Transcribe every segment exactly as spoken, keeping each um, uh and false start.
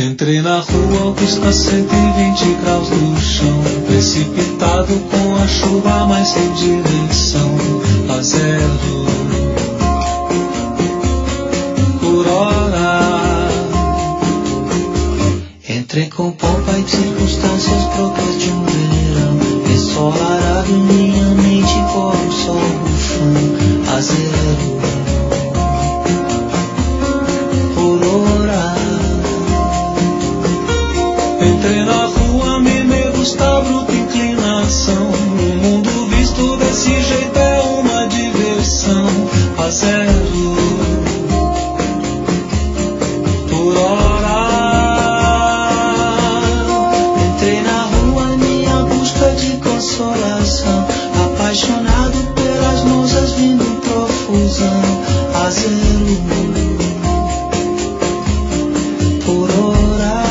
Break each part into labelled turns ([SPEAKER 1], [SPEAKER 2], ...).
[SPEAKER 1] Entrei na rua, Augusta, cento e vinte graus no chão, precipitado com a chuva, mas sem direção, a zero por hora. Entrei com pompa e circunstâncias próprias de um verão, ensolarado em minha mente como o sol bufando, a zero por hora. Entrei na rua, me gusta bruta inclinação. O mundo visto desse jeito é uma diversão. A zero por hora. Entrei na rua, minha busca de consolação, apaixonado pelas musas vindo em profusão. A zero por hora.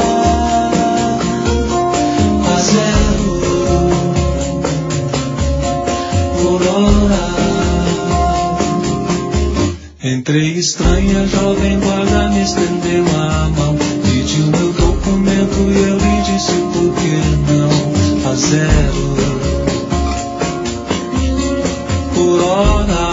[SPEAKER 1] Entrei estranha, jovem guarda me estendeu a mão, pediu meu documento e eu lhe disse por que não. A zero por hora.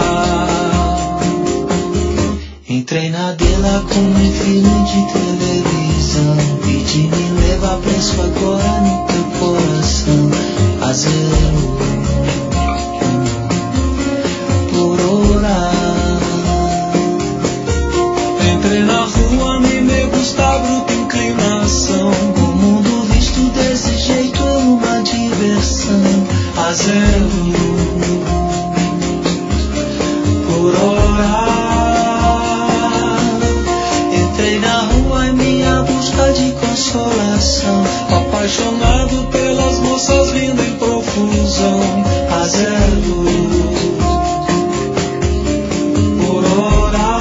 [SPEAKER 1] Entrei na dela como em filme de televisão, pedi me levar preso agora no teu coração. A zero por hora. Entrei na rua, me gusta bruta inclinação. O mundo visto desse jeito é uma diversão. A zero por hora. Entrei na rua em minha busca de consolação, apaixonado pelas moças vindo em profusão. A zero por hora.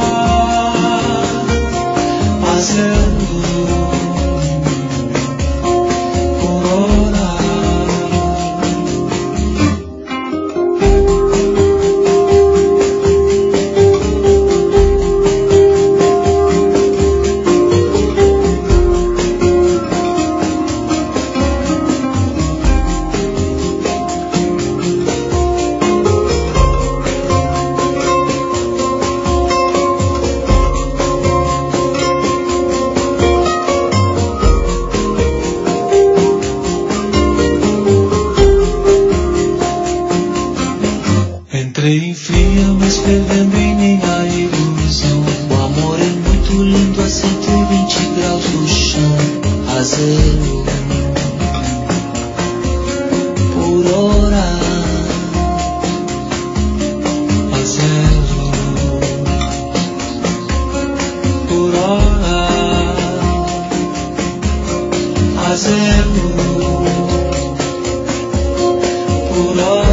[SPEAKER 1] Entrei fria, mas fervendo em minha ilusão. O amor é muito lindo a cento e vinte graus do chão. A zero por hora. A zero por hora. A zero por hora.